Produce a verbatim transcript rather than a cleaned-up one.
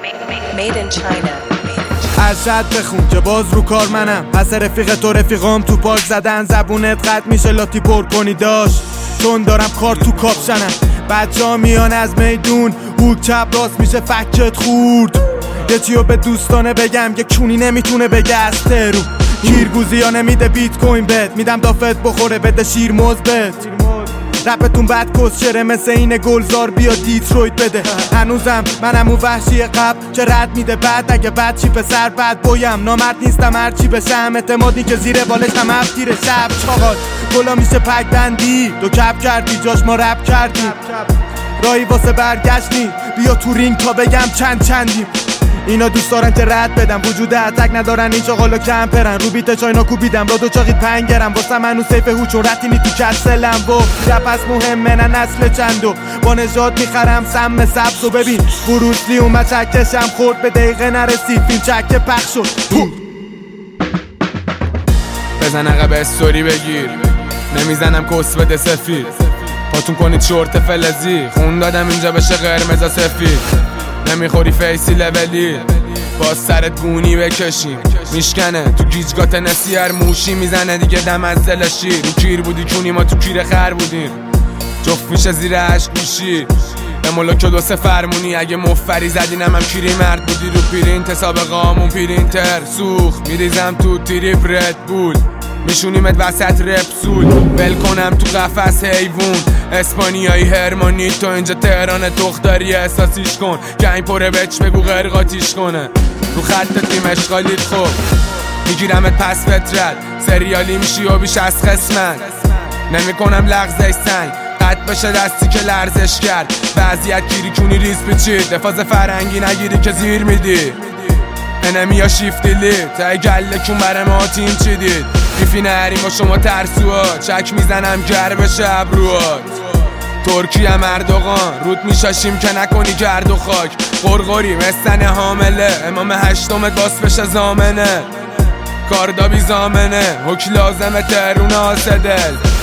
Made in China. ارشد بخون که باز رو کار منم. پس رفیق تو رفیقام تو پارک زدن. زبونت قطع میشه لاتی پر کنی داشت چون دارم کار تو کاپشنم. بچه ها میان از میدون هوک چپ راست میشه فکت خورد. یه چیو به دوستانه بگم که کونی نمیتونه بگه از ترو. کیرگوزی ها نمیده بیت کوین بد. میدم دافت بخوره بده شیر مزبت. رپتون بد کسچره مثل این گلزار بیا دیترویت بده. هنوزم منم اون وحشی قبل که رد میده بعد. اگه بد چی پسر بد بویم نامرد نیستم هرچی بشم. اعتمادی که زیر بالش هم افتیر شب چاقال گلا میشه پک بندی. تو کپ کردی جاش ما رپ کردیم. راهی واسه برگشتیم بیا تو رینگ تا بگم چند چندیم. اینا دوست دارن که رد بدم وجود اتک ندارن این چاقالو کمپرن. رو بیت چاینا کوبیدم را دو چاقید پنگرم. واسه منو سیف هوچ و رتینی تو کسلم. و رپ از مهمه نه نسل چندو. با نجات میخرم سم سبز و ببین بروسلی اومد چکشم خورد به دقیقه نرسید فیلم چکه پخ شد. بزن عقب استوری بگیر نمیزنم کس بده سفید. پاتون کنید شورت فلزی خون دادم اینجا بشه قرمز سفید. نمیخوری فیسی لولی باز سرت گونی بکشی میشکنه تو گیجگات نسی هر موشی میزنه دیگه دم از دلشی. رو کیر بودی کونی ما تو کیر خر بودیم جفت میشه زیر عشق گوشی. به ملوک دو سه فرمونی اگه مفری زدینم هم کیری مرد بودی. رو پرینت سابقامون پرینتر سوخ میریزم تو تریپ رد بول. میشونیمت وسط رپسول ول کنم تو قفس حیوون. اسپانیایی هرمانی تو اینجا تهران دختری احساسیش کن. گنگ پره بچ بگو غرقاتیش کنه. رو خط تیم اشغالیت خوب میگیرمت پس فطرت. سریالی میشی و بیش از قسمت. نمی کنم لغزش سنگ قد بشه دستی که لرزش کرد. وضعیت گیری کنی ریز پیچید. دفاز فرنگی نگیری که زیر میدی. انمی ها شیفتی لید تای گله کون بره ما تیم چیدید. بیفی نریم و شما ترسوها چک میزنم گر بشه ابروات. ترکیه اردوغان رود میشاشیم که نکنی گرد و خاک. قرقری مستن حامله امام هشتمت باس بشه زامنه. کاردابی زامنه حک لازمه ترون آسدل.